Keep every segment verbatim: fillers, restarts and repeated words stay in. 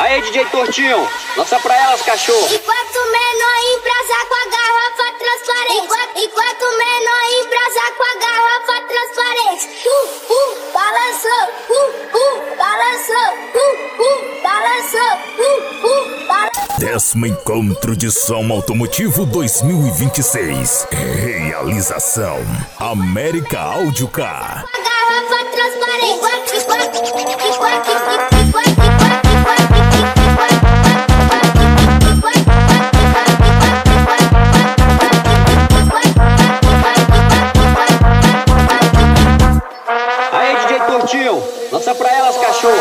Aí, D J Tortinho, lança pra elas, cachorro. Enquanto o menor embrasa com a garrafa transparente. Enquanto, enquanto o menor embrasa com a garrafa transparente. Uh, uh, balançou, uh, uh, balançou, uh, uh, balançou, uh, uh, balançou. Décimo Encontro de Som Automotivo dois mil e vinte e seis. Realização América Áudio Car. A garrafa transparente. Enquanto, enquanto, enquanto, enquanto, enquanto. Lança pra elas, cachorro.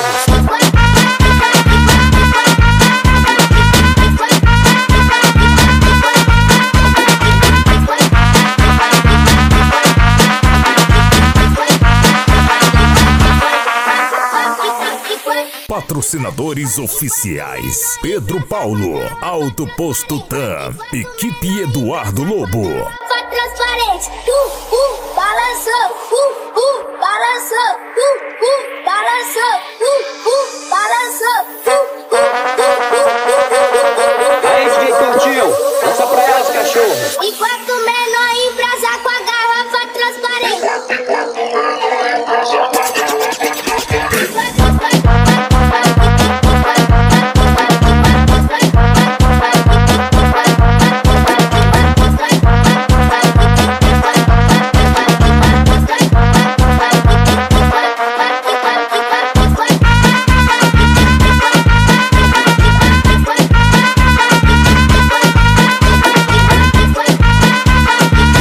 Patrocinadores oficiais: Pedro Paulo, Auto Posto Tam, Equipe Eduardo Lobo. Transparente, uh, uh, balançou, uh, uh, balançou, uh, uh, balançou, uh, uh, balançou, uh, uh, uh, uh, uh, uh. Aí, D J Tortinho, lança pra elas, cachorro. Enquanto o menor embrasa com a garrafa transparente.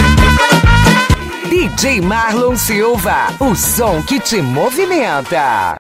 D J Marlon Silva, o som que te movimenta.